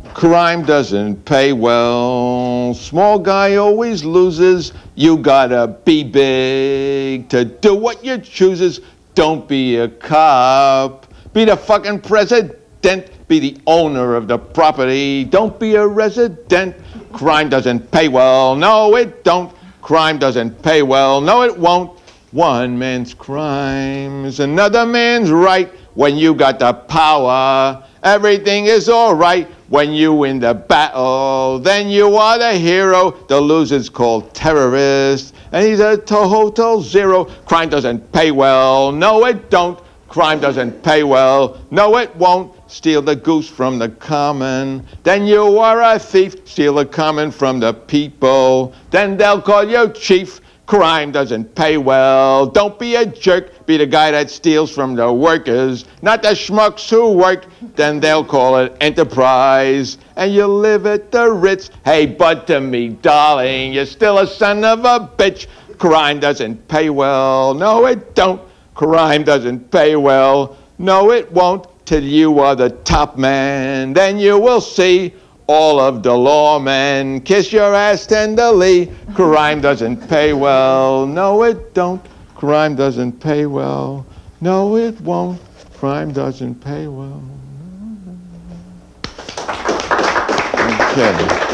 Crime doesn't pay well. Small guy always loses. You gotta be big to do what you chooses. Don't be a cop. Be the fucking president. Be the owner of the property. Don't be a resident. Crime doesn't pay well. No, it don't. Crime doesn't pay well. No, it won't. One man's crime is another man's right. When you got the power, everything is all right. When you win the battle, then you are the hero. The loser's called terrorist, and he's a total zero. Crime doesn't pay well. No, it don't. Crime doesn't pay well. No, it won't. Steal the goose from the common. Then you are a thief. Steal the common from the people. Then they'll call you chief. Crime doesn't pay well. Don't be a jerk. Be the guy that steals from the workers, not the schmucks who work. Then they'll call it enterprise, and you live at the Ritz. Hey, bud to me, darling, you're still a son of a bitch. Crime doesn't pay well. No, it don't. Crime doesn't pay well. No, it won't. Till you are the top man. Then you will see all of the lawmen kiss your ass tenderly. Crime doesn't pay well. No, it don't. Crime doesn't pay well. No, it won't. Crime doesn't pay well. Okay.